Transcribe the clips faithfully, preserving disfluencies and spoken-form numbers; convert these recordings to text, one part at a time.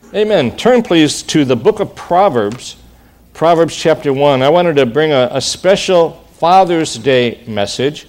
Amen. Turn, please, to the book of Proverbs, Proverbs chapter one. I wanted to bring a, a special Father's Day message,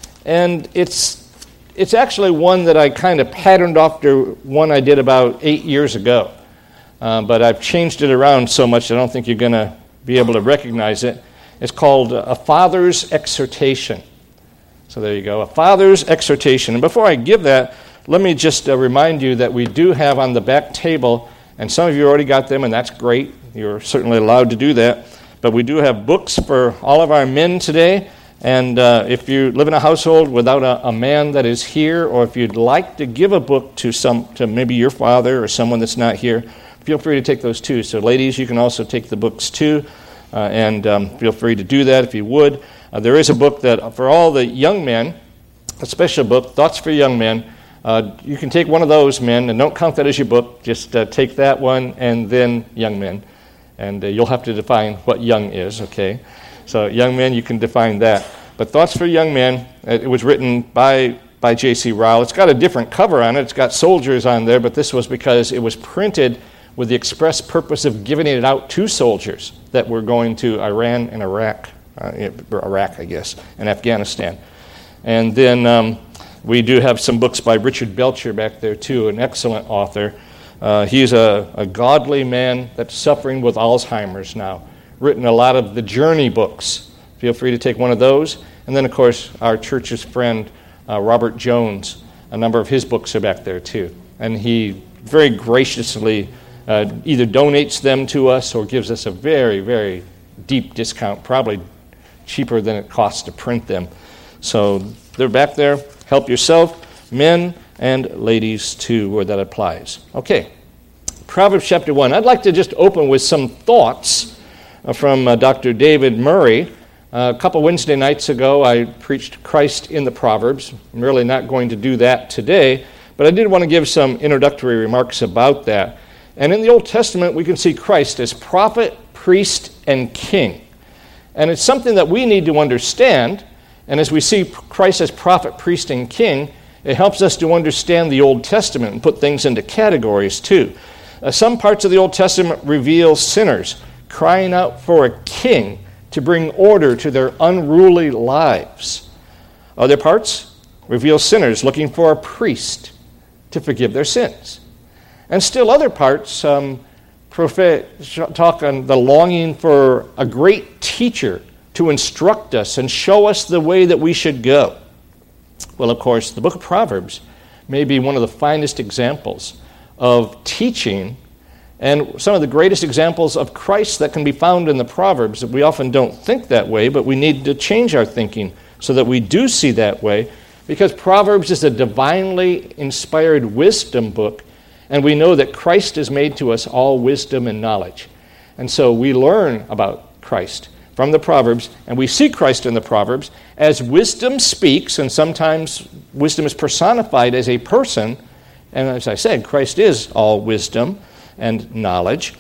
and it's it's actually one that I kind of patterned after one I did about eight years ago. Uh, but I've changed it around so much I don't think you're going to be able to recognize it. It's called A Father's Exhortation. So there you go, A Father's Exhortation. And before I give that, let me just uh, remind you that we do have on the back table, and some of you already got them, and that's great. You're certainly allowed to do that. But we do have books for all of our men today. And uh, if you live in a household without a, a man that is here, or if you'd like to give a book to some, to maybe your father or someone that's not here, feel free to take those too. So ladies, you can also take the books too, uh, and um, feel free to do that if you would. Uh, there is a book that for all the young men, a special book, Thoughts for Young Men. Uh, you can take one of those, men, and don't count that as your book. Just uh, take that one and then young men. And uh, you'll have to define what young is, okay? So young men, you can define that. But Thoughts for Young Men, it was written by, by J C Ryle. It's got a different cover on it. It's got soldiers on there, but this was because it was printed with the express purpose of giving it out to soldiers that were going to Iran and Iraq, uh, Iraq, I guess, and Afghanistan. And then um, we do have some books by Richard Belcher back there, too, an excellent author. Uh, he's a, a godly man that's suffering with Alzheimer's now, written a lot of the journey books. Feel free to take one of those. And then, of course, our church's friend, uh, Robert Jones, a number of his books are back there, too. And he very graciously uh, either donates them to us or gives us a very, very deep discount, probably cheaper than it costs to print them. So they're back there. Help yourself, men and ladies too, where that applies. Okay, Proverbs chapter one. I'd like to just open with some thoughts from uh, Doctor David Murray. Uh, a couple Wednesday nights ago, I preached Christ in the Proverbs. I'm really not going to do that today, but I did want to give some introductory remarks about that. And in the Old Testament, we can see Christ as prophet, priest, and king. And it's something that we need to understand. And as we see Christ as prophet, priest, and king, it helps us to understand the Old Testament and put things into categories too. Uh, some parts of the Old Testament reveal sinners crying out for a king to bring order to their unruly lives. Other parts reveal sinners looking for a priest to forgive their sins. And still other parts um, prophet, talk on the longing for a great teacher to instruct us and show us the way that we should go. Well, of course, the book of Proverbs may be one of the finest examples of teaching and some of the greatest examples of Christ that can be found in the Proverbs. We often don't think that way, but we need to change our thinking so that we do see that way, because Proverbs is a divinely inspired wisdom book, and we know that Christ has made to us all wisdom and knowledge. And so we learn about Christ from the Proverbs, and we see Christ in the Proverbs as wisdom speaks, and sometimes wisdom is personified as a person. And as I said, Christ is all wisdom and knowledge.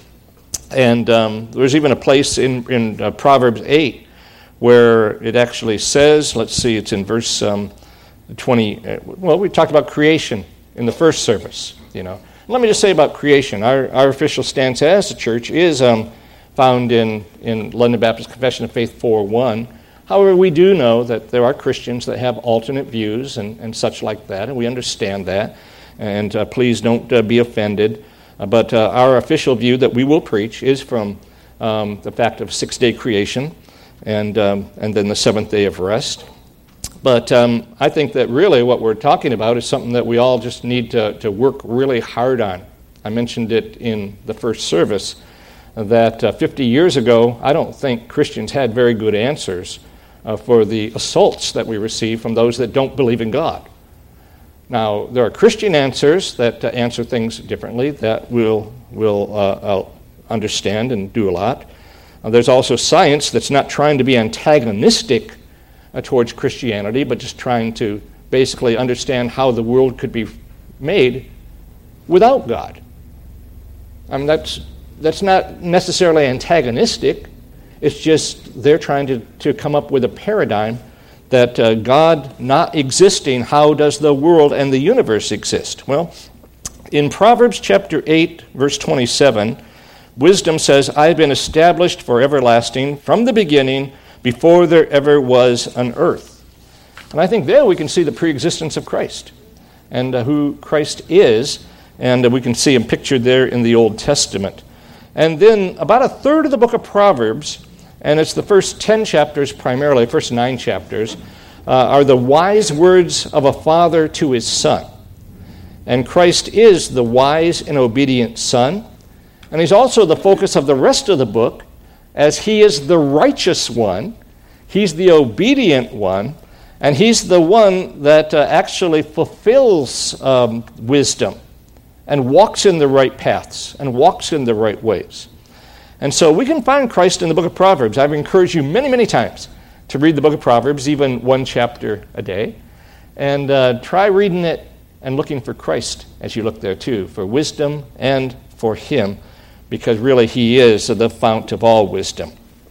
And um, there's even a place in, in uh, Proverbs eight where it actually says, let's see, it's in verse um, twenty. Uh, well, we talked about creation in the first service, you know. Let me just say about creation. Our, our official stance as a church is um, found in, in London Baptist Confession of Faith four one. However, we do know that there are Christians that have alternate views and, and such like that, and we understand that. And uh, please don't uh, be offended. Uh, but uh, our official view that we will preach is from um, the fact of six-day creation and, um, and then the seventh day of rest. But um, I think that really what we're talking about is something that we all just need to, to work really hard on. I mentioned it in the first service, that uh, fifty years ago, I don't think Christians had very good answers uh, for the assaults that we receive from those that don't believe in God. Now, there are Christian answers that uh, answer things differently that we'll, we'll uh, uh, understand and do a lot. Uh, there's also science that's not trying to be antagonistic uh, towards Christianity, but just trying to basically understand how the world could be made without God. I mean, that's that's not necessarily antagonistic. It's just they're trying to, to come up with a paradigm that uh, God not existing, how does the world and the universe exist? Well, In Proverbs chapter eight, verse twenty-seven, wisdom says, I've been established for everlasting from the beginning, before there ever was an earth. And I think there we can see the preexistence of Christ and uh, who Christ is, and uh, we can see him pictured there in the Old Testament. And then about a third of the book of Proverbs, and it's the first ten chapters primarily, first nine chapters, uh, are the wise words of a father to his son. And Christ is the wise and obedient son, and he's also the focus of the rest of the book, as he is the righteous one, he's the obedient one, and he's the one that uh, actually fulfills um, wisdom and walks in the right paths and walks in the right ways. And so we can find Christ in the book of Proverbs. I've encouraged you many, many times to read the book of Proverbs, even one chapter a day, and uh, try reading it and looking for Christ as you look there too, for wisdom and for him, because really he is the fount of all wisdom.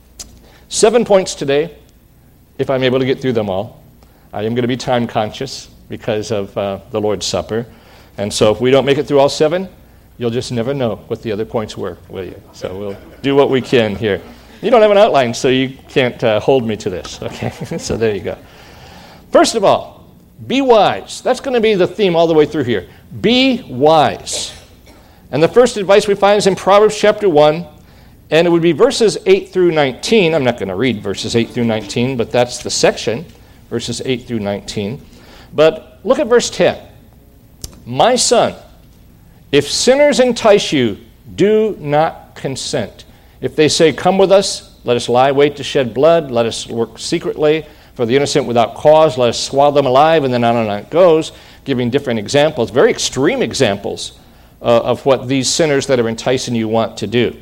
Seven points today, if I'm able to get through them all. I am going to be time conscious because of uh, the Lord's Supper. And so if we don't make it through all seven, you'll just never know what the other points were, will you? So we'll do what we can here. You don't have an outline, so you can't uh, hold me to this, okay? So there you go. First of all, be wise. That's going to be the theme all the way through here. Be wise. And the first advice we find is in Proverbs chapter one, and it would be verses eight through nineteen. I'm not going to read verses eight through nineteen, but that's the section, verses eight through nineteen. But look at verse ten. My son, if sinners entice you, do not consent. If they say, come with us, let us lie wait to shed blood, let us work secretly for the innocent without cause, let us swallow them alive, and then on and on it goes, giving different examples, very extreme examples uh, of what these sinners that are enticing you want to do.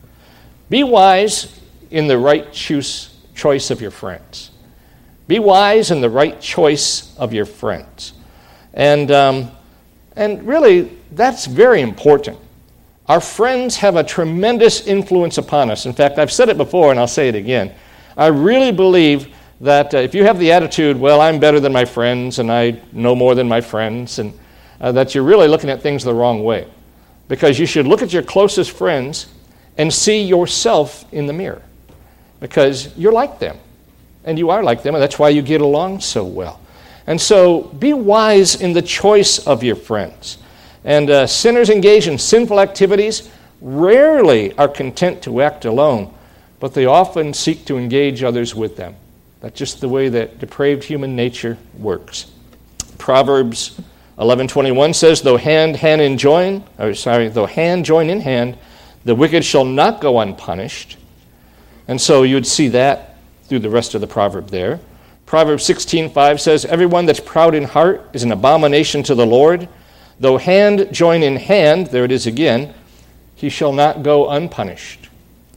Be wise in the right choose, choice of your friends. Be wise in the right choice of your friends. And, um, and really, that's very important. Our friends have a tremendous influence upon us. In fact, I've said it before, and I'll say it again. I really believe that uh, if you have the attitude, well, I'm better than my friends and I know more than my friends, and uh, that you're really looking at things the wrong way. Because you should look at your closest friends and see yourself in the mirror. Because you're like them, and you are like them, and that's why you get along so well. And so be wise in the choice of your friends. And uh, sinners engaged in sinful activities rarely are content to act alone, but they often seek to engage others with them. That's just the way that depraved human nature works. Proverbs eleven twenty-one says, "Though hand hand in join, or sorry, though hand join in hand, the wicked shall not go unpunished." And so you would see that through the rest of the proverb there. Proverbs sixteen five says, "Everyone that's proud in heart is an abomination to the Lord. Though hand join in hand," there it is again, "he shall not go unpunished."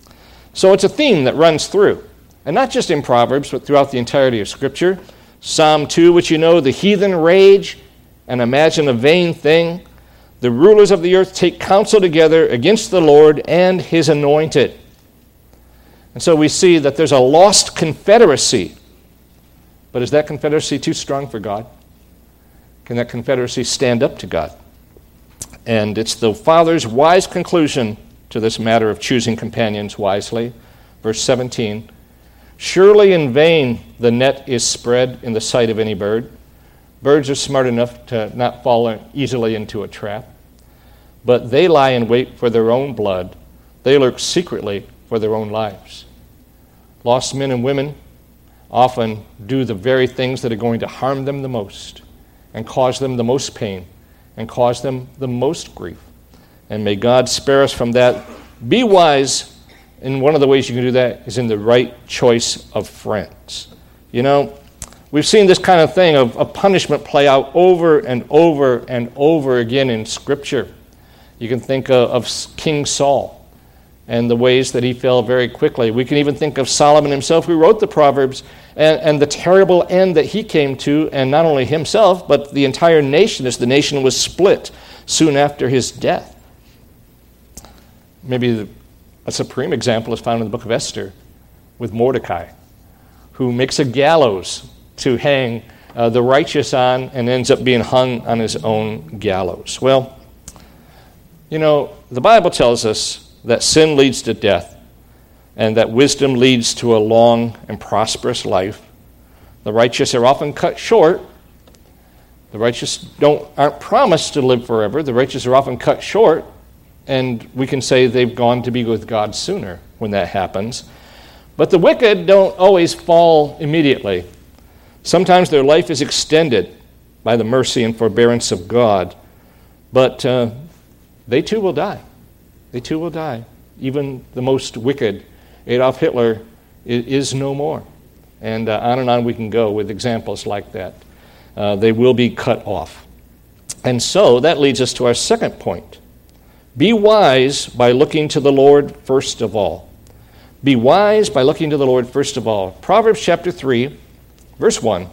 So it's a theme that runs through. And not just in Proverbs, but throughout the entirety of Scripture. Psalm two, which you know, "The heathen rage and imagine a vain thing. The rulers of the earth take counsel together against the Lord and his anointed." And so we see that there's a lost confederacy. But is that confederacy too strong for God? Can that confederacy stand up to God? And it's the Father's wise conclusion to this matter of choosing companions wisely. Verse seventeen, "Surely in vain the net is spread in the sight of any bird." Birds are smart enough to not fall easily into a trap. "But they lie in wait for their own blood. They lurk secretly for their own lives." Lost men and women often do the very things that are going to harm them the most and cause them the most pain and cause them the most grief. And may God spare us from that. Be wise. And one of the ways you can do that is in the right choice of friends. You know, we've seen this kind of thing of, of punishment play out over and over and over again in Scripture. You can think of, of King Saul and the ways that he fell very quickly. We can even think of Solomon himself, who wrote the Proverbs, and, and the terrible end that he came to, and not only himself, but the entire nation, as the nation was split soon after his death. Maybe the A supreme example is found in the book of Esther with Mordecai, who makes a gallows to hang uh, the righteous on and ends up being hung on his own gallows. Well, You know, the Bible tells us that sin leads to death and that wisdom leads to a long and prosperous life. The righteous are often cut short. The righteous don't aren't promised to live forever. The righteous are often cut short, and we can say they've gone to be with God sooner when that happens. But the wicked don't always fall immediately. Sometimes their life is extended by the mercy and forbearance of God, but uh, they too will die. They too will die. Even the most wicked, Adolf Hitler, is no more. And uh, on and on we can go with examples like that. Uh, they will be cut off. And so that leads us to our second point. Be wise by looking to the Lord first of all. Be wise by looking to the Lord first of all. Proverbs chapter three, verse one.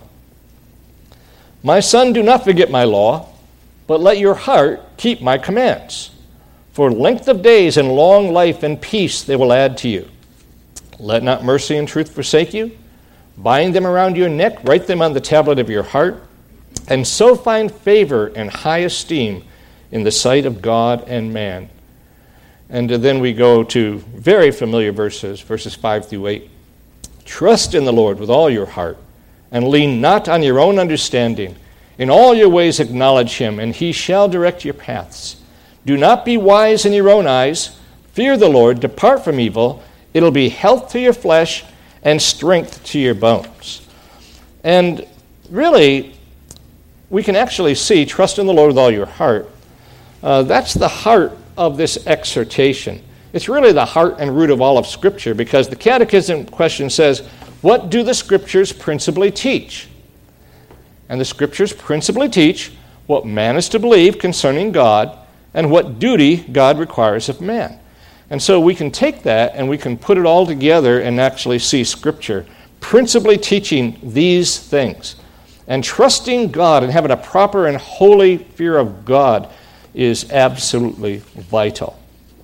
My son, do not forget my law, but let your heart keep my commands. For length of days and long life and peace they will add to you. Let not mercy and truth forsake you. Bind them around your neck, write them on the tablet of your heart, and so find favor and high esteem in the sight of God and man. And then we go to very familiar verses, verses five through eight. Trust in the Lord with all your heart, and lean not on your own understanding. In all your ways acknowledge him, and he shall direct your paths. Do not be wise in your own eyes. Fear the Lord, depart from evil. It'll be health to your flesh and strength to your bones. And really, we can actually see, trust in the Lord with all your heart. Uh, that's the heart of this exhortation. It's really the heart and root of all of Scripture, because the catechism question says, what do the Scriptures principally teach? And the Scriptures principally teach what man is to believe concerning God and what duty God requires of man. And so we can take that and we can put it all together and actually see Scripture principally teaching these things. And trusting God and having a proper and holy fear of God is absolutely vital.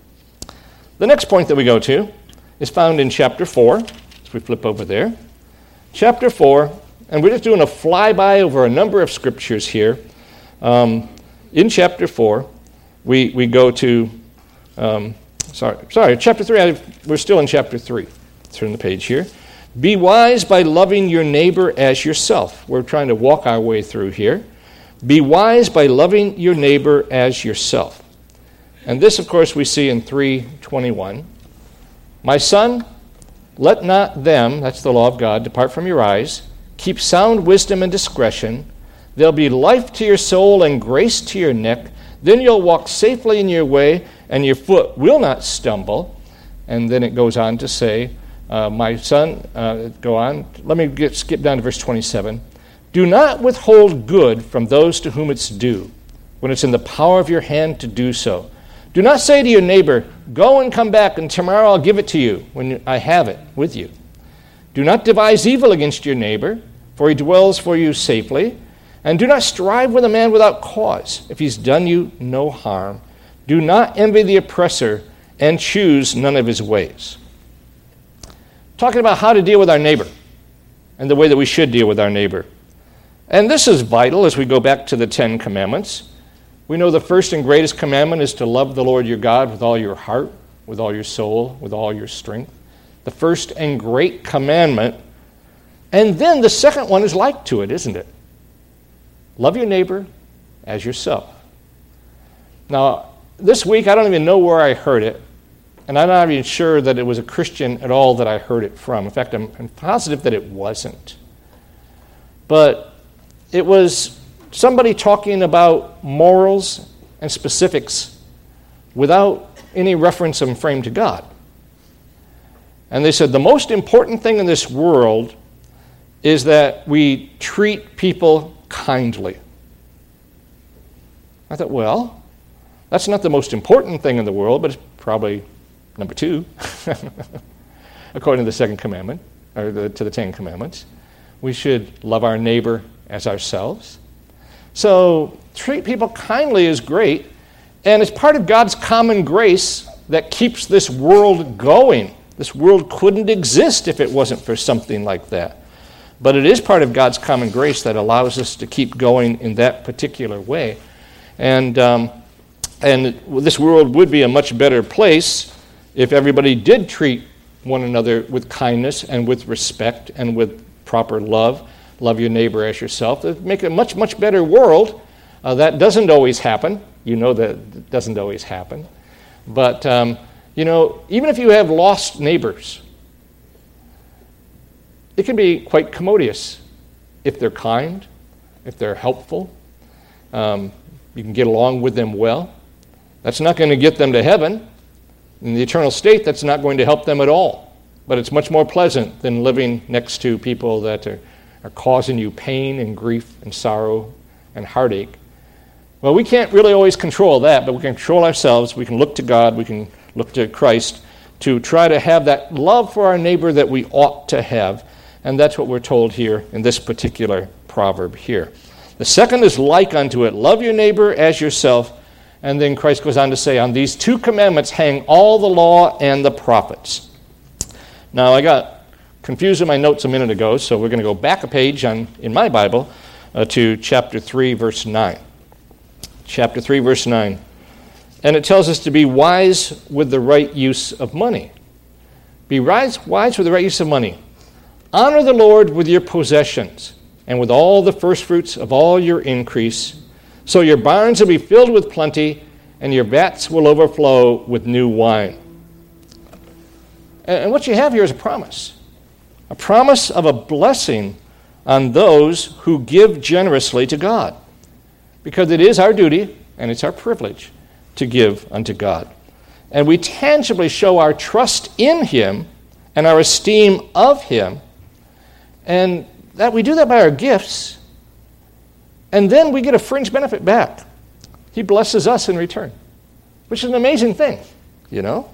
The next point that we go to is found in chapter four. As we flip over there. Chapter four, and we're just doing a flyby over a number of scriptures here. Um, in chapter four, we, we go to... Um, Sorry, sorry. Chapter three, I, we're still in chapter three. Turn the page here. Be wise by loving your neighbor as yourself. We're trying to walk our way through here. Be wise by loving your neighbor as yourself. And this, of course, we see in three twenty-one. My son, let not them, that's the law of God, depart from your eyes. Keep sound wisdom and discretion. There'll be life to your soul and grace to your neck. Then you'll walk safely in your way, and your foot will not stumble. And then it goes on to say, uh, my son, uh, go on. Let me get, skip down to verse twenty-seven. Do not withhold good from those to whom it's due, when it's in the power of your hand to do so. Do not say to your neighbor, go and come back, and tomorrow I'll give it to you when I have it with you. Do not devise evil against your neighbor, for he dwells for you safely. And do not strive with a man without cause, if he's done you no harm. Do not envy the oppressor, and choose none of his ways. Talking about how to deal with our neighbor, and the way that we should deal with our neighbor. And this is vital as we go back to the Ten Commandments. We know the first and greatest commandment is to love the Lord your God with all your heart, with all your soul, with all your strength. The first and great commandment. And then the second one is like to it, isn't it? Love your neighbor as yourself. Now, this week, I don't even know where I heard it, and I'm not even sure that it was a Christian at all that I heard it from. In fact, I'm, I'm positive that it wasn't. But it was somebody talking about morals and specifics without any reference and frame to God. And they said the most important thing in this world is that we treat people kindly. I thought, well, that's not the most important thing in the world, but it's probably number two, according to the second commandment, or the, to the Ten Commandments. We should love our neighbor as ourselves. So treat people kindly is great, and it's part of God's common grace that keeps this world going. This world couldn't exist if it wasn't for something like that. But it is part of God's common grace that allows us to keep going in that particular way. And um, And this world would be a much better place if everybody did treat one another with kindness and with respect and with proper love. Love your neighbor as yourself. It'd make a much, much better world. Uh, that doesn't always happen. You know that it doesn't always happen. But, um, you know, even if you have lost neighbors, it can be quite commodious if they're kind, if they're helpful. Um, you can get along with them well. That's not going to get them to heaven. In the eternal state, that's not going to help them at all. But it's much more pleasant than living next to people that are, are causing you pain and grief and sorrow and heartache. Well, we can't really always control that, but we can control ourselves. We can look to God. We can look to Christ to try to have that love for our neighbor that we ought to have. And that's what we're told here in this particular proverb here. The second is like unto it. Love your neighbor as yourself. And then Christ goes on to say, on these two commandments hang all the law and the prophets. Now, I got confused in my notes a minute ago, so we're going to go back a page on in my Bible uh, to chapter three, verse nine. Chapter three, verse nine. And it tells us to be wise with the right use of money. Be wise, wise with the right use of money. Honor the Lord with your possessions and with all the firstfruits of all your increase. So your barns will be filled with plenty, and your vats will overflow with new wine. And what you have here is a promise. A promise of a blessing on those who give generously to God. Because it is our duty, and it's our privilege, to give unto God. And we tangibly show our trust in Him and our esteem of Him, and that we do that by our gifts. And then we get a fringe benefit back. He blesses us in return, which is an amazing thing, you know.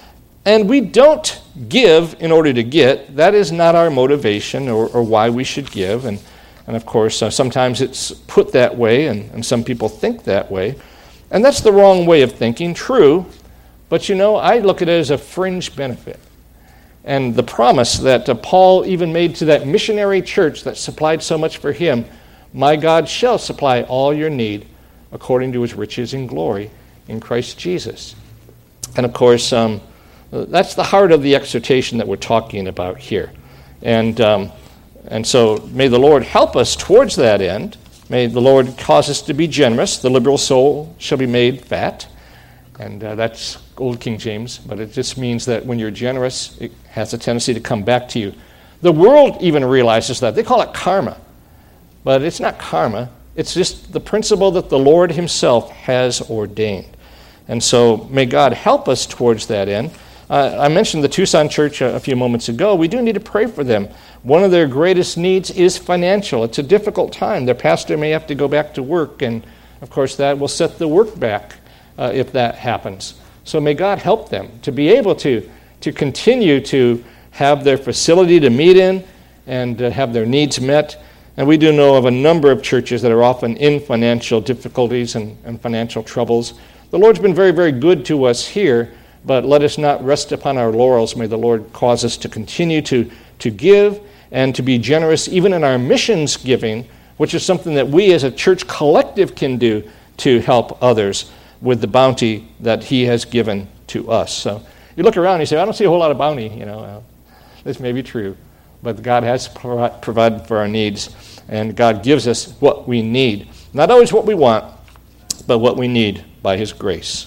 And we don't give in order to get. That is not our motivation or, or why we should give. And, and of course, uh, sometimes it's put that way, and, and some people think that way. And that's the wrong way of thinking, true. But, you know, I look at it as a fringe benefit. And the promise that uh, Paul even made to that missionary church that supplied so much for him, my God shall supply all your need according to his riches in glory in Christ Jesus. And of course, um, that's the heart of the exhortation that we're talking about here. And, um, and so may the Lord help us towards that end. May the Lord cause us to be generous. The liberal soul shall be made fat. And uh, that's Old King James, but it just means that when you're generous, it has a tendency to come back to you. The world even realizes that. They call it karma. But it's not karma. It's just the principle that the Lord himself has ordained. And so may God help us towards that end. Uh, I mentioned the Tucson Church a, a few moments ago. We do need to pray for them. One of their greatest needs is financial. It's a difficult time. Their pastor may have to go back to work, and of course that will set the work back uh, if that happens. So may God help them to be able to, to continue to have their facility to meet in and uh, have their needs met. And we do know of a number of churches that are often in financial difficulties and, and financial troubles. The Lord's been very, very good to us here, but let us not rest upon our laurels. May the Lord cause us to continue to, to give and to be generous even in our missions giving, which is something that we as a church collective can do to help others with the bounty that he has given to us. So you look around and you say, I don't see a whole lot of bounty. You know, uh, this may be true, but God has pro- provided for our needs, and God gives us what we need. Not always what we want, but what we need by his grace.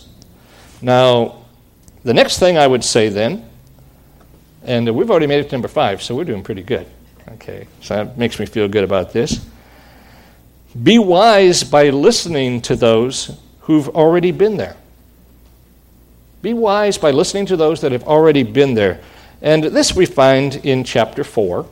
Now, the next thing I would say then, and we've already made it to number five, so we're doing pretty good. Okay, so that makes me feel good about this. Be wise by listening to those who've already been there. Be wise by listening to those that have already been there. And this we find in chapter four.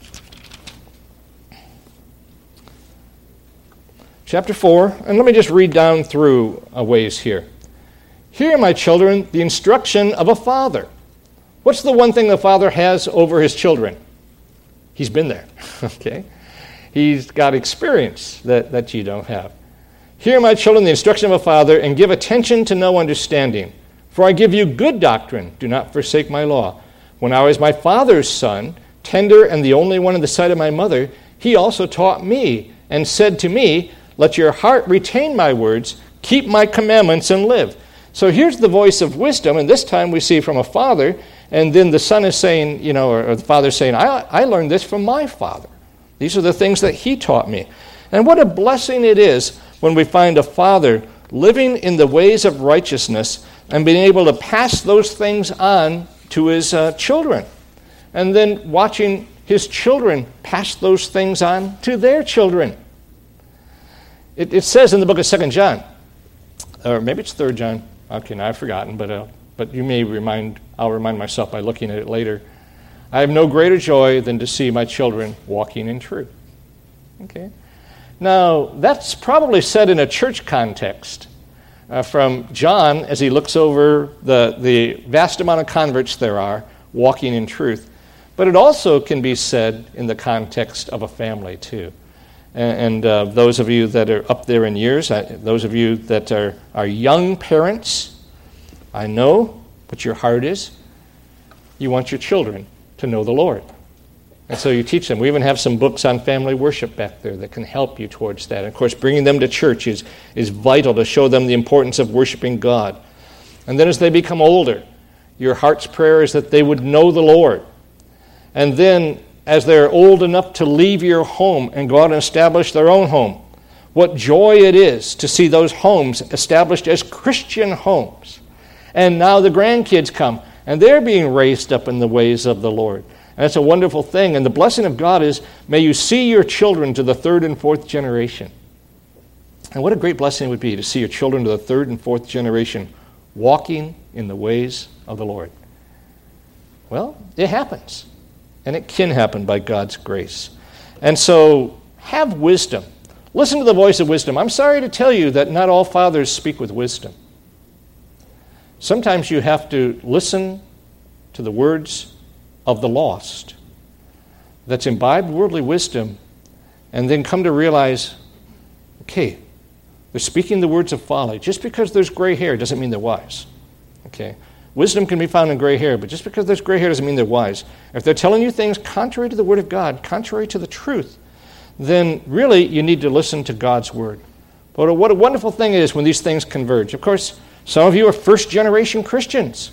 Chapter four, and let me just read down through a ways here. Hear, my children, the instruction of a father. What's the one thing the father has over his children? He's been there, okay? He's got experience that, that you don't have. Hear, my children, the instruction of a father, and give attention to know understanding. For I give you good doctrine. Do not forsake my law. When I was my father's son, tender and the only one in the sight of my mother, he also taught me and said to me, let your heart retain my words, keep my commandments and live. So here's the voice of wisdom, and this time we see from a father, and then the son is saying, you know, or, or the father saying, I, I learned this from my father. These are the things that he taught me. And what a blessing it is when we find a father living in the ways of righteousness and being able to pass those things on to his uh, children. And then watching his children pass those things on to their children. It, it says in the book of Second John, or maybe it's Third John. Okay, now I've forgotten, but uh, but you may remind, I'll remind myself by looking at it later. I have no greater joy than to see my children walking in truth. Okay? Now, that's probably said in a church context uh, from John as he looks over the, the vast amount of converts there are walking in truth. But it also can be said in the context of a family, too. And, and uh, those of you that are up there in years, uh, those of you that are, are young parents, I know what your heart is. You want your children to know the Lord. And so you teach them. We even have some books on family worship back there that can help you towards that. And of course, bringing them to church is, is vital to show them the importance of worshiping God. And then as they become older, your heart's prayer is that they would know the Lord. And then as they're old enough to leave your home and go out and establish their own home, what joy it is to see those homes established as Christian homes. And now the grandkids come, and they're being raised up in the ways of the Lord. And that's a wonderful thing. And the blessing of God is, may you see your children to the third and fourth generation. And what a great blessing it would be to see your children to the third and fourth generation walking in the ways of the Lord. Well, it happens. And it can happen by God's grace. And so, have wisdom. Listen to the voice of wisdom. I'm sorry to tell you that not all fathers speak with wisdom. Sometimes you have to listen to the words of the lost that's imbibed worldly wisdom, and then come to realize, okay, they're speaking the words of folly. Just because there's gray hair doesn't mean they're wise. Okay? Wisdom can be found in gray hair, but just because there's gray hair doesn't mean they're wise. If they're telling you things contrary to the Word of God, contrary to the truth, then really you need to listen to God's Word. But what a wonderful thing it is when these things converge. Of course, some of you are first-generation Christians.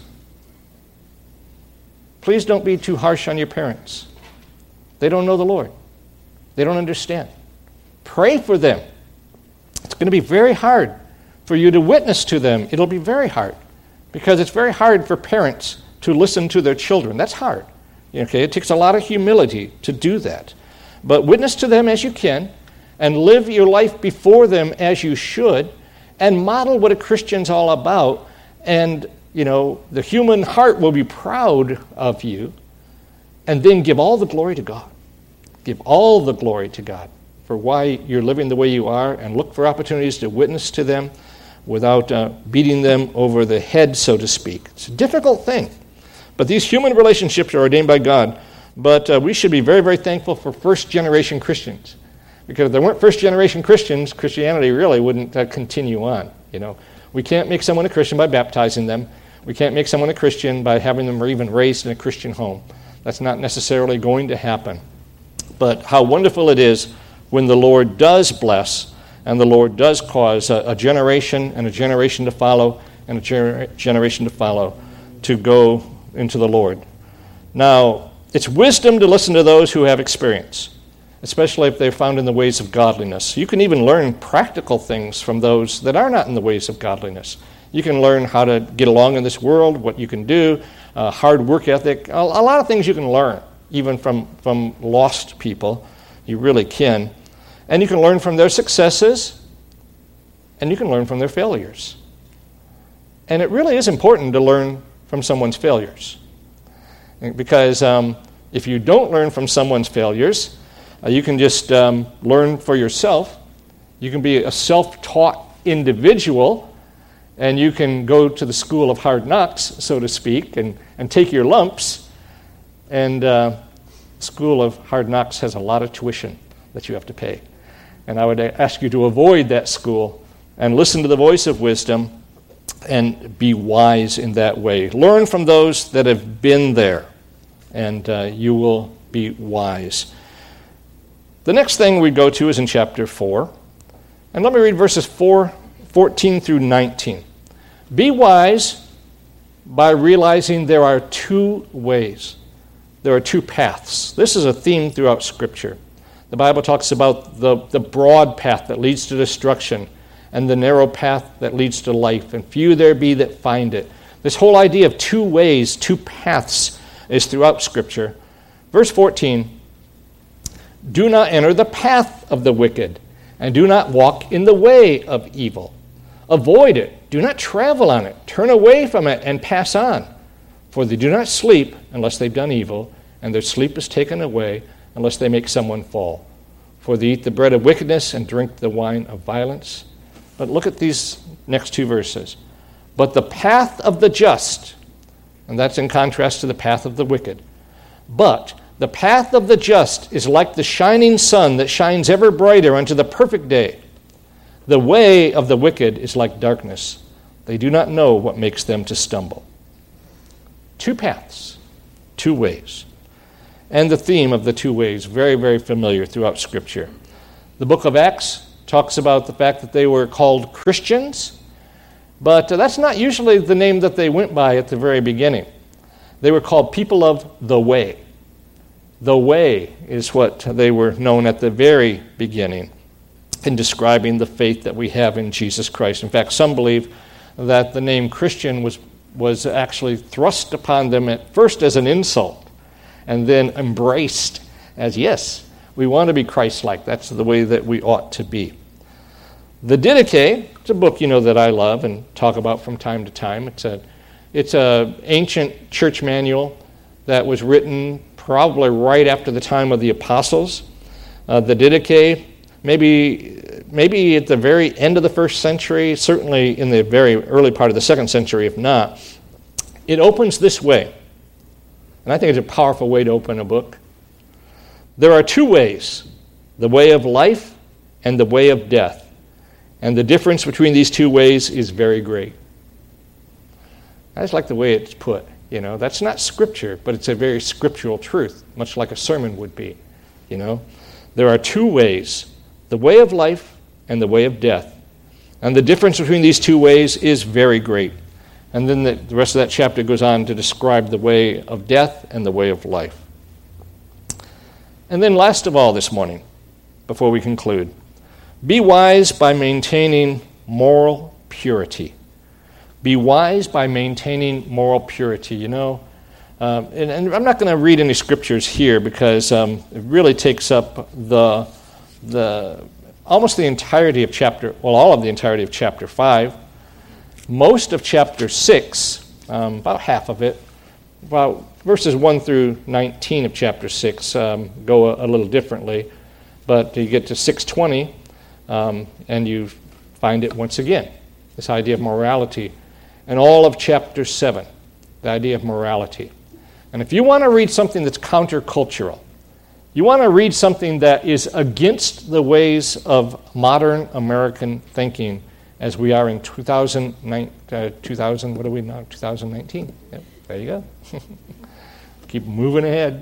Please don't be too harsh on your parents. They don't know the Lord. They don't understand. Pray for them. It's going to be very hard for you to witness to them. It'll be very hard because it's very hard for parents to listen to their children. That's hard. Okay, it takes a lot of humility to do that. But witness to them as you can and live your life before them as you should and model what a Christian's all about. And you know, the human heart will be proud of you, and then give all the glory to God. Give all the glory to God for why you're living the way you are, and look for opportunities to witness to them without uh, beating them over the head, so to speak. It's a difficult thing, but these human relationships are ordained by God, but uh, we should be very, very thankful for first-generation Christians, because if there weren't first-generation Christians, Christianity really wouldn't uh, continue on. You know, we can't make someone a Christian by baptizing them. We can't make someone a Christian by having them even raised in a Christian home. That's not necessarily going to happen. But how wonderful it is when the Lord does bless and the Lord does cause a, a generation and a generation to follow and a gener- generation to follow to go into the Lord. Now, it's wisdom to listen to those who have experience, especially if they're found in the ways of godliness. You can even learn practical things from those that are not in the ways of godliness. You can learn how to get along in this world, what you can do, uh, hard work ethic, a, a lot of things you can learn, even from, from lost people. You really can. And you can learn from their successes, and you can learn from their failures. And it really is important to learn from someone's failures. Because um, if you don't learn from someone's failures, uh, you can just um, learn for yourself. You can be a self-taught individual, and you can go to the school of hard knocks, so to speak, and, and take your lumps. And uh, school of hard knocks has a lot of tuition that you have to pay. And I would ask you to avoid that school and listen to the voice of wisdom and be wise in that way. Learn from those that have been there, and uh, you will be wise. The next thing we go to is in chapter four. And let me read verses four fourteen through nineteen. Be wise by realizing there are two ways. There are two paths. This is a theme throughout Scripture. The Bible talks about the, the broad path that leads to destruction and the narrow path that leads to life, and few there be that find it. This whole idea of two ways, two paths, is throughout Scripture. Verse fourteen, do not enter the path of the wicked, and do not walk in the way of evil. Avoid it. Do not travel on it. Turn away from it and pass on. For they do not sleep unless they've done evil, and their sleep is taken away unless they make someone fall. For they eat the bread of wickedness and drink the wine of violence. But look at these next two verses. But the path of the just, and that's in contrast to the path of the wicked, but the path of the just is like the shining sun that shines ever brighter unto the perfect day. The way of the wicked is like darkness. They do not know what makes them to stumble. Two paths, two ways. And the theme of the two ways, very, very familiar throughout Scripture. The book of Acts talks about the fact that they were called Christians, but that's not usually the name that they went by at the very beginning. They were called people of the way. The way is what they were known at the very beginning in describing the faith that we have in Jesus Christ. In fact, some believe that the name Christian was, was actually thrust upon them at first as an insult and then embraced as, yes, we want to be Christ-like. That's the way that we ought to be. The Didache, it's a book you know that I love and talk about from time to time. It's a it's a ancient church manual that was written probably right after the time of the apostles. Uh, the Didache, maybe maybe at the very end of the first century, certainly in the very early part of the second century, if not. It opens this way, and I think it's a powerful way to open a book. There are two ways, the way of life and the way of death. And the difference between these two ways is very great. I just like the way it's put. You know, that's not Scripture, but it's a very scriptural truth, much like a sermon would be. You know, there are two ways, the way of life and the way of death. And the difference between these two ways is very great. And then the, the rest of that chapter goes on to describe the way of death and the way of life. And then last of all this morning, before we conclude, be wise by maintaining moral purity. Be wise by maintaining moral purity. You know, um, and, and I'm not going to read any scriptures here because um, it really takes up the the almost the entirety of chapter, well, all of the entirety of chapter five, most of chapter six, um, about half of it, about verses one through nineteen of chapter six um, go a, a little differently, but you get to six twenty. Um, and you find it once again, this idea of morality. And all of chapter seven, the idea of morality. And if you want to read something that's countercultural, you want to read something that is against the ways of modern American thinking as we are in two thousand, uh, two thousand what are we now, two thousand nineteen. Yep, there you go. Keep moving ahead.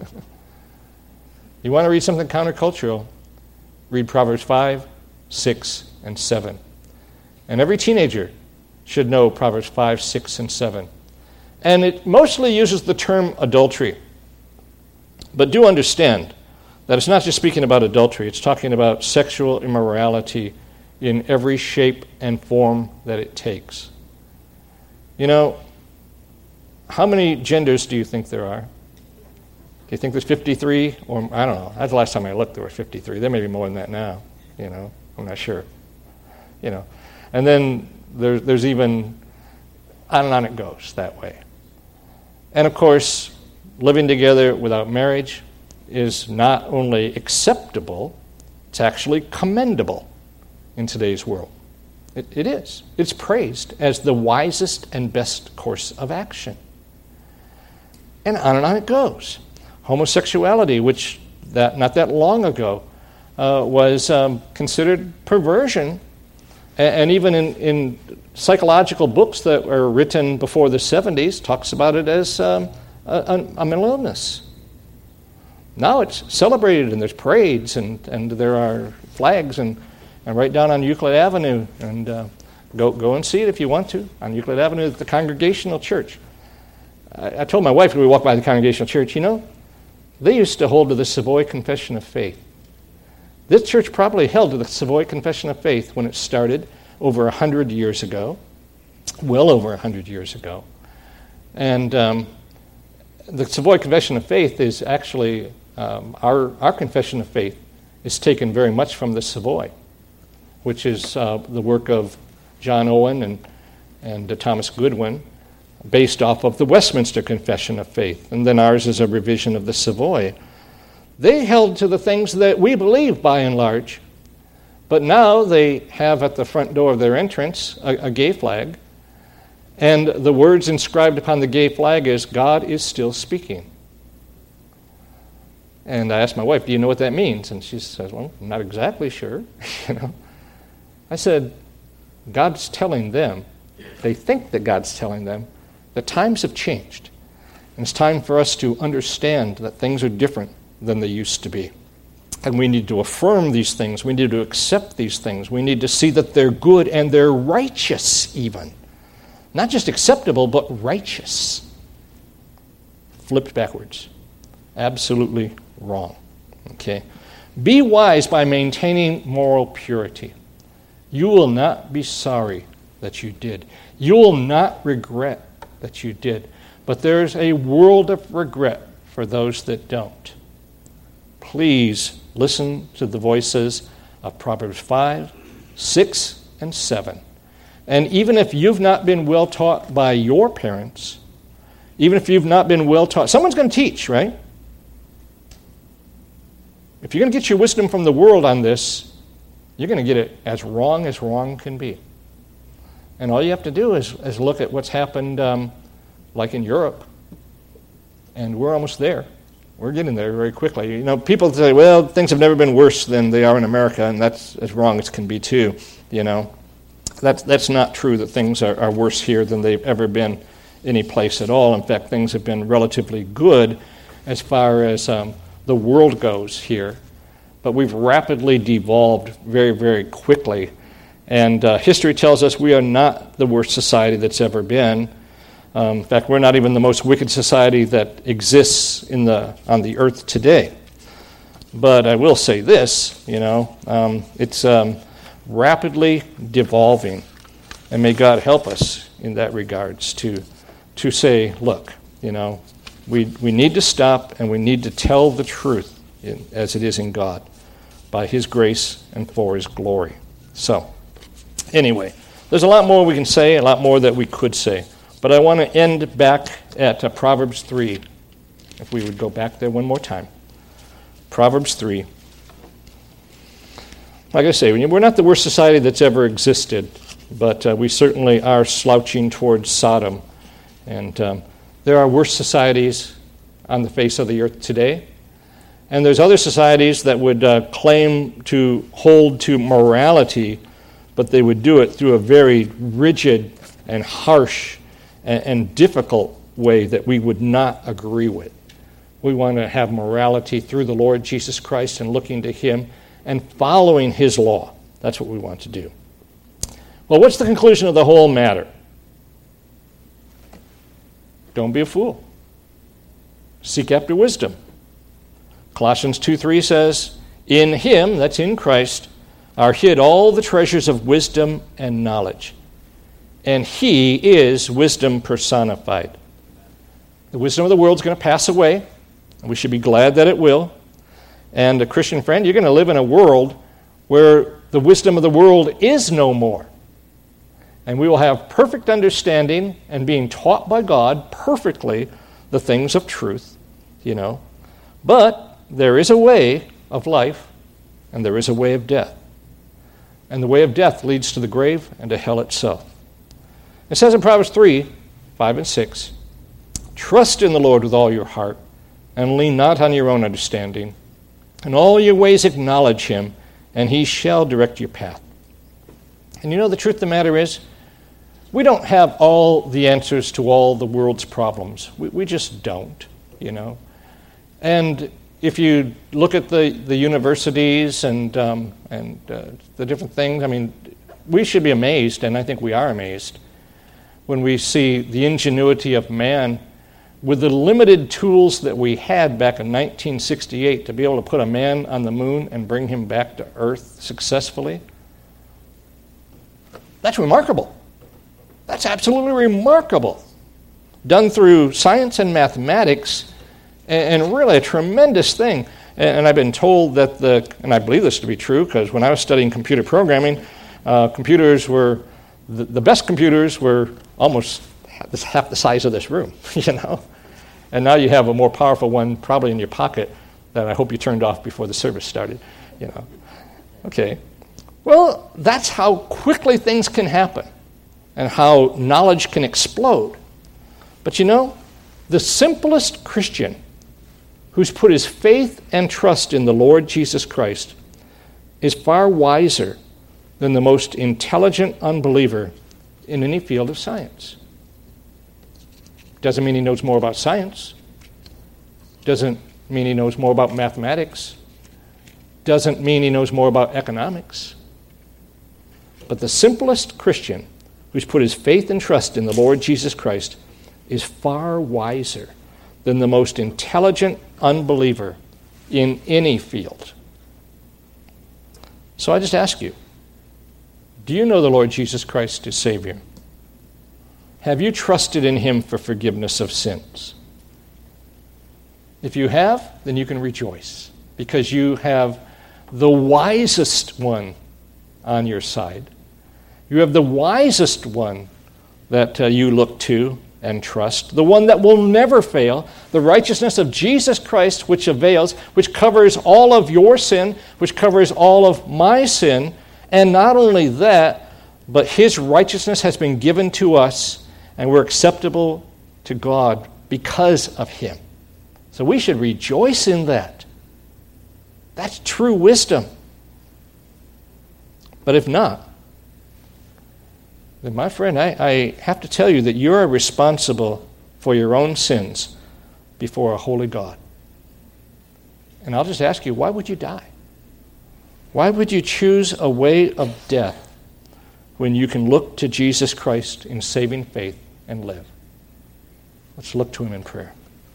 You want to read something countercultural, read Proverbs five, six, and seven. And every teenager should know Proverbs five, six, and seven. And it mostly uses the term adultery. But do understand that it's not just speaking about adultery, it's talking about sexual immorality in every shape and form that it takes. You know, how many genders do you think there are? Do you think there's fifty-three? Or I don't know. That's the last time I looked, there were fifty-three. There may be more than that now. You know, I'm not sure. You know, and then there, there's even on and on it goes that way. And of course, living together without marriage is not only acceptable, it's actually commendable in today's world. It, it is. It's praised as the wisest and best course of action. And on and on it goes. Homosexuality, which that not that long ago uh, was um, considered perversion, and, and even in, in psychological books that were written before the seventies, talks about it as um, a, a mental illness. Now it's celebrated, and there's parades, and, and there are flags, and, and right down on Euclid Avenue, and uh, Go go and see it if you want to on Euclid Avenue at the Congregational Church. I, I told my wife when we walked by the Congregational Church, you know, they used to hold to the Savoy Confession of Faith. This church probably held to the Savoy Confession of Faith when it started over a hundred years ago, well over a hundred years ago. And um, the Savoy Confession of Faith is actually, um, our, our confession of faith is taken very much from the Savoy, which is uh, the work of John Owen and, and uh, Thomas Goodwin, based off of the Westminster Confession of Faith. And then ours is a revision of the Savoy. They held to the things that we believe by and large, but now they have at the front door of their entrance a, a gay flag, and the words inscribed upon the gay flag is, God is still speaking. And I asked my wife, do you know what that means? And she says, well, I'm not exactly sure. you know. I said, God's telling them, they think that God's telling them, that times have changed. And it's time for us to understand that things are different than they used to be. And we need to affirm these things. We need to accept these things. We need to see that they're good and they're righteous even. Not just acceptable, but righteous. Flipped backwards. Absolutely wrong. Okay? Be wise by maintaining moral purity. You will not be sorry that you did. You will not regret that you did. But there's a world of regret for those that don't. Please listen to the voices of Proverbs five, six, and seven. And even if you've not been well taught by your parents, even if you've not been well taught, someone's going to teach, right? If you're going to get your wisdom from the world on this, you're going to get it as wrong as wrong can be. And all you have to do is, is look at what's happened, um, like in Europe, and we're almost there. We're getting there very quickly. You know, people say, well, things have never been worse than they are in America, and that's as wrong as can be too, you know. That's, that's not true that things are, are worse here than they've ever been any place at all. In fact, things have been relatively good as far as um, the world goes here. But we've rapidly devolved very, very quickly. And uh, history tells us we are not the worst society that's ever been. Um, in fact, we're not even the most wicked society that exists in the on the earth today. But I will say this, you know, um, it's um, rapidly devolving. And may God help us in that regards to to say, look, you know, we, we need to stop and we need to tell the truth in, as it is in God by His grace and for His glory. So, anyway, there's a lot more we can say, a lot more that we could say. But I want to end back at uh, Proverbs three, if we would go back there one more time. Proverbs three. Like I say, we're not the worst society that's ever existed, but uh, we certainly are slouching towards Sodom. And um, there are worse societies on the face of the earth today. And there's other societies that would uh, claim to hold to morality, but they would do it through a very rigid and harsh and, and difficult way that we would not agree with. We want to have morality through the Lord Jesus Christ and looking to Him and following His law. That's what we want to do. Well, what's the conclusion of the whole matter? Don't be a fool. Seek after wisdom. Colossians two three says, in Him, that's in Christ, are hid all the treasures of wisdom and knowledge. And He is wisdom personified. The wisdom of the world is going to pass away. And we should be glad that it will. And a Christian friend, you're going to live in a world where the wisdom of the world is no more. And we will have perfect understanding and being taught by God perfectly the things of truth, you know. But there is a way of life, and there is a way of death. And the way of death leads to the grave and to hell itself. It says in Proverbs three, five and six, trust in the Lord with all your heart, and lean not on your own understanding. In all your ways acknowledge Him, and He shall direct your path. And you know the truth of the matter is, we don't have all the answers to all the world's problems. We, we just don't, you know. And if you look at the, the universities and um, and uh, the different things, I mean, we should be amazed, and I think we are amazed, when we see the ingenuity of man with the limited tools that we had back in nineteen sixty-eight to be able to put a man on the moon and bring him back to Earth successfully. That's remarkable. That's absolutely remarkable. Done through science and mathematics, and really a tremendous thing. And I've been told that the, and I believe this to be true, because when I was studying computer programming, uh, computers were, the, the best computers were almost half the size of this room, you know? And now you have a more powerful one probably in your pocket that I hope you turned off before the service started, you know? Okay. Well, that's how quickly things can happen and how knowledge can explode. But you know, the simplest Christian who's put his faith and trust in the Lord Jesus Christ is far wiser than the most intelligent unbeliever in any field of science. Doesn't mean he knows more about science. Doesn't mean he knows more about mathematics. Doesn't mean he knows more about economics. But the simplest Christian who's put his faith and trust in the Lord Jesus Christ is far wiser than the most intelligent unbeliever in any field. So I just ask you, do you know the Lord Jesus Christ as Savior? Have you trusted in Him for forgiveness of sins? If you have, then you can rejoice, because you have the wisest one on your side. You have the wisest one that uh, you look to and trust, the one that will never fail, the righteousness of Jesus Christ, which avails, which covers all of your sin, which covers all of my sin, and not only that, but His righteousness has been given to us, and we're acceptable to God because of Him. So we should rejoice in that. That's true wisdom. But if not, then my friend, I, I have to tell you that you are responsible for your own sins before a holy God. And I'll just ask you, why would you die? Why would you choose a way of death when you can look to Jesus Christ in saving faith and live? Let's look to Him in prayer.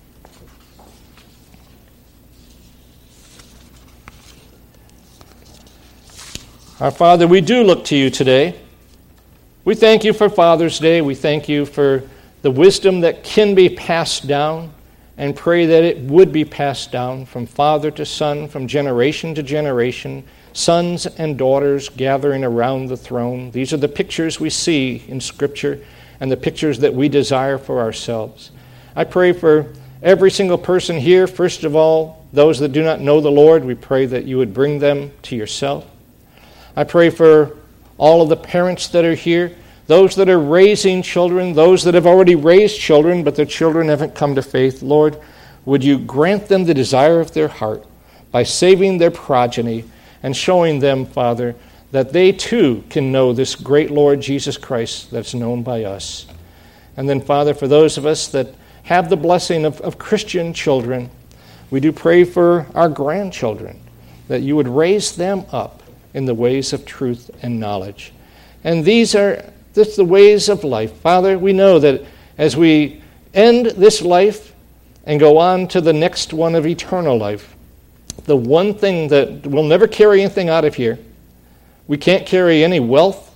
Our Father, we do look to You today. We thank You for Father's Day. We thank You for the wisdom that can be passed down, and pray that it would be passed down from father to son, from generation to generation, sons and daughters gathering around the throne. These are the pictures we see in Scripture and the pictures that we desire for ourselves. I pray for every single person here. First of all, those that do not know the Lord, we pray that You would bring them to Yourself. I pray for all of the parents that are here, those that are raising children, those that have already raised children, but their children haven't come to faith. Lord, would You grant them the desire of their heart by saving their progeny and showing them, Father, that they too can know this great Lord Jesus Christ that's known by us. And then, Father, for those of us that have the blessing of, of Christian children, we do pray for our grandchildren, that You would raise them up in the ways of truth and knowledge. And these are just the ways of life. Father, we know that as we end this life and go on to the next one of eternal life, the one thing that we'll never carry anything out of here, we can't carry any wealth.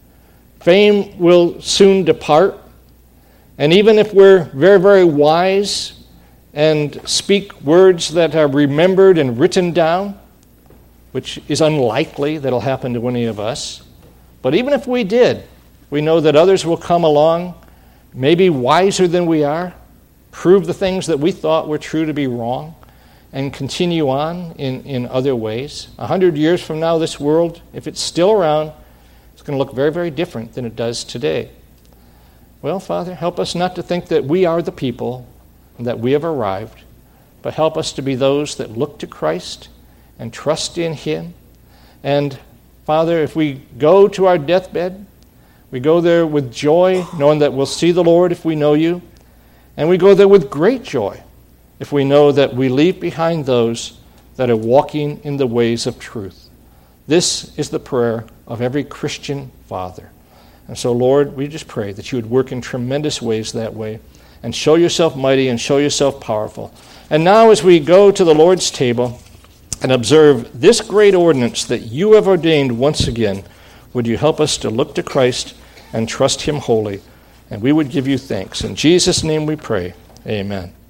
Fame will soon depart. And even if we're very, very wise and speak words that are remembered and written down, which is unlikely that'll happen to any of us, but even if we did, we know that others will come along, maybe wiser than we are, prove the things that we thought were true to be wrong, and continue on in, in other ways. A hundred years from now, this world, if it's still around, it's going to look very, very different than it does today. Well, Father, help us not to think that we are the people and that we have arrived, but help us to be those that look to Christ and trust in Him. And, Father, if we go to our deathbed, we go there with joy, knowing that we'll see the Lord if we know You, and we go there with great joy if we know that we leave behind those that are walking in the ways of truth. This is the prayer of every Christian father. And so, Lord, we just pray that you would work in tremendous ways that way and show yourself mighty and show yourself powerful. And now as we go to the Lord's table and observe this great ordinance that you have ordained once again, would you help us to look to Christ and trust him wholly, and we would give you thanks. In Jesus' name we pray. Amen.